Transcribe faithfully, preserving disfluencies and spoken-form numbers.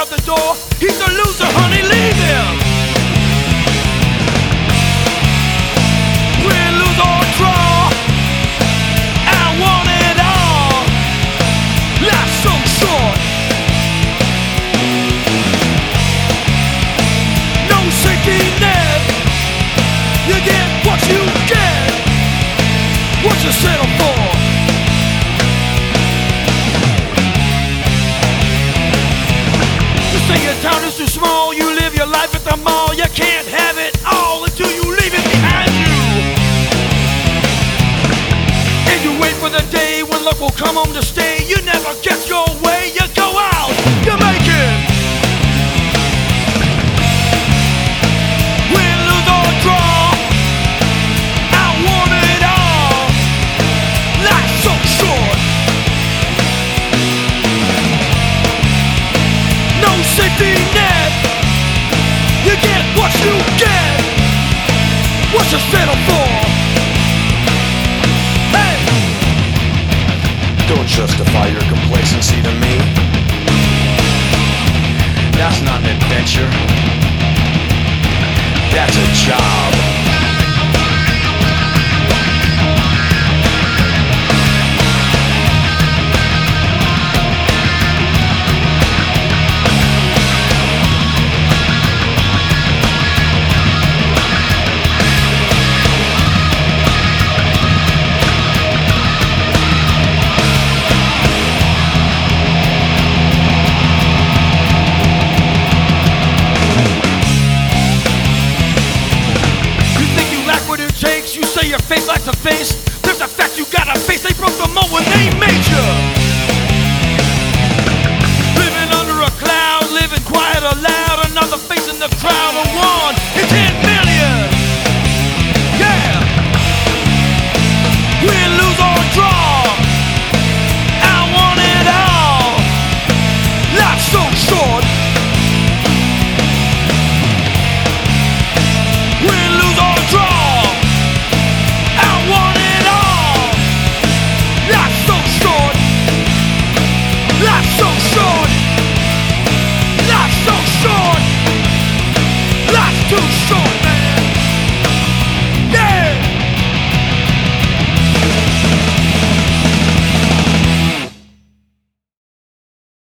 out the door. He's a loser, honey, leave him. Win, lose or draw, I want it all. Life's so short. No safety net. You get what you get. What you settle for? You say your town is too small. You live your life at the mall. You can't have it all until you leave it behind you. And you wait for the day when luck will come home to stay. You never get your way. You go out, you make it. Win, lose or draw, I want it all. Life's so short. No safety net. You get what you get. What you settle for? Hey! Don't justify your complacency to me. That's not an adventure. That's a job. You say your faith likes a face. There's a fact you gotta face. They broke the mold when they made you. Living under a cloud, living quiet or loud. Another face in the crowd of one.